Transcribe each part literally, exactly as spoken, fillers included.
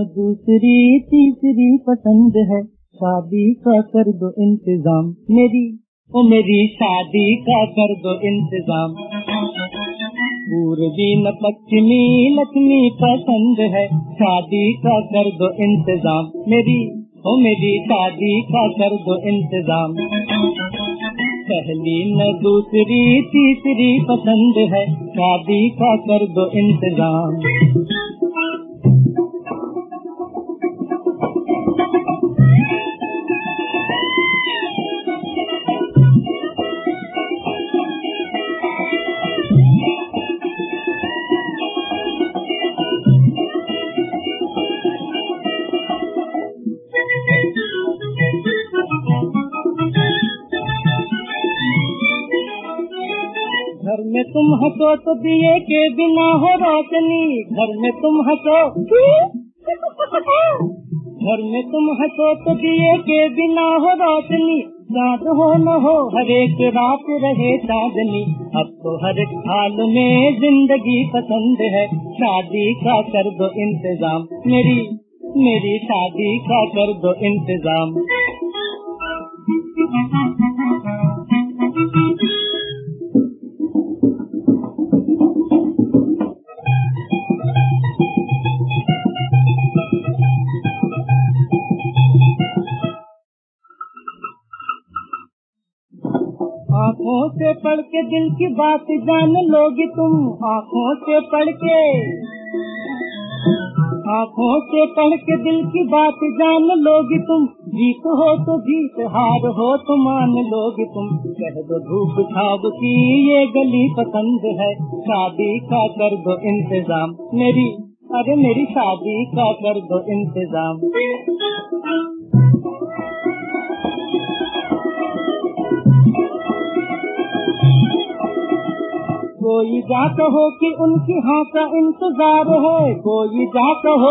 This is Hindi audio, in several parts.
दूसरी तीसरी पसंद है, शादी का कर दो इंतजाम मेरी, ओ मेरी शादी का कर दो इंतजाम। पूर्वी न पश्चिमी लक्ष्मी पसंद है, शादी का कर दो इंतजाम मेरी, ओ मेरी शादी का कर दो इंतजाम। पहली न दूसरी तीसरी पसंद है, शादी का कर दो इंतजाम। घर में तुम हंसो तो दिए के बिना हो रोशनी, घर में तुम हंसो घर में तुम हंसो तो दिए के बिना हो रोशनी, चाँद हो न हो हर एक रात रहे चांदनी। अब तो हर एक हाल में जिंदगी पसंद है, शादी का कर दो इंतजाम मेरी, मेरी शादी का कर दो इंतजाम। आँखों से पढ़ के दिल की बात जान लोगी तुम, आँखों से पढ़ के आँखों से पढ़ के दिल की बात जान लोगी तुम। जीत हो तो जीत, हार हो तो मान लोगी तुम। कह दो धूप छाव की ये गली पसंद है, शादी का कर दो इंतजाम मेरी, अरे मेरी शादी का कर दो इंतजाम। कोई जात हो कि उनकी हाँ का इंतजार है, कोई जात हो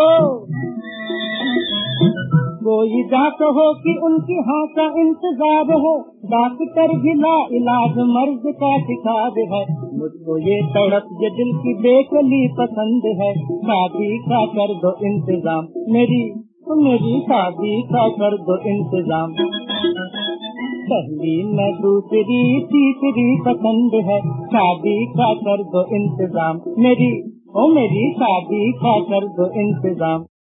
कोई जात हो कि उनकी हाँ का इंतजार है। डॉक्टर भी ला इलाज मर्ज का शिकार है, मुझको ये तड़प ये दिल की बेकली पसंद है, शादी का कर दो इंतजाम मेरी, मेरी शादी का कर दो इंतजाम। पहली न दूसरी तीसरी पसंद है, शादी का कर दो इंतजाम मेरी, ओ मेरी शादी का कर दो इंतजाम।